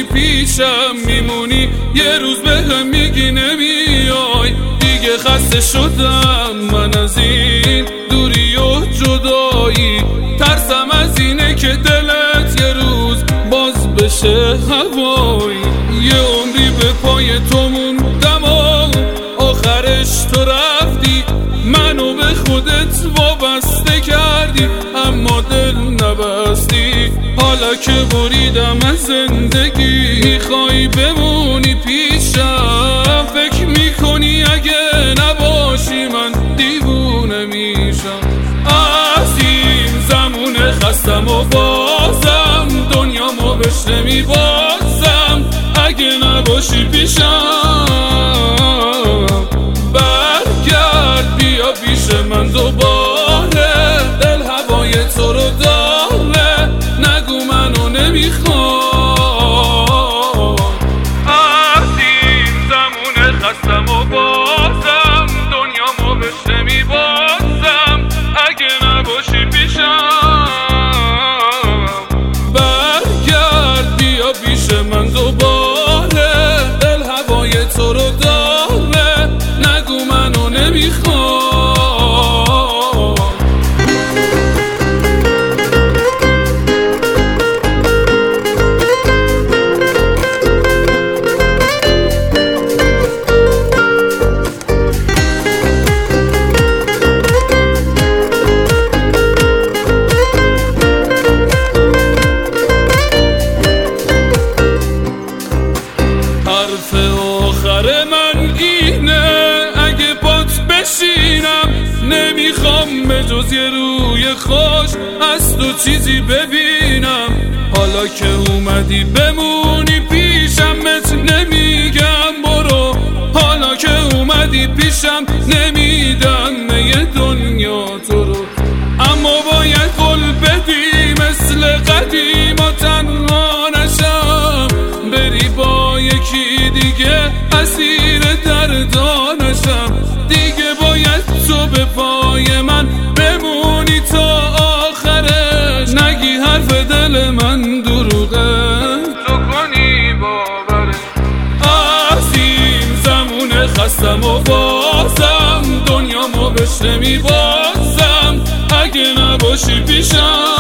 پیشم میمونی، یه روز بهم میگی نمیای. دیگه خسته شدم من از این دوری و جدایی، ترسم از اینه که دلت یه روز باز بشه هوایی. یه عمری به پای تو موندم و آخرش تو رفتی، منو به خودت وابسته کردی اما دل نبستی. حالا که بریدم از زندگی میخوای بمونی پیشم، فکر میکنی اگه نباشی من دیوونه میشم. از این زمونه خستم و بازم دنیامو بهش نمیبازم، اگه نباشی پیشم برگرد بیا پیش من دوباره. دل هوای تو رو داره، نگو منو نمیخوام. از این زمونه خستم و بازم دنیامو بهش نمیبازم، اگه نباشی پیشم برگرد بیا پیش من دوباره. دل هوای تو رو داره، نگو منو نمیخوام. حرف آخر من اینه، اگه بات بشینم نمیخوام به جز یه روی خوش از تو چیزی ببینم. حالا که اومدی بمونی پیشم بهت نمیگم برو، حالا که اومدی پیشم نمیدم یه دنیا تو رو. اما باید قول بدی مثل قدیم و تنها نشم، بری با یکی دیگه اسیر دردانشم. دیگه باید تو به پای من بمونی تا آخرش، نگی حرف دل من دروغه تو کنی باورش. از این زمونه خستم و بازم دنیامو بهش نمیبازم، اگه نباشی پیشم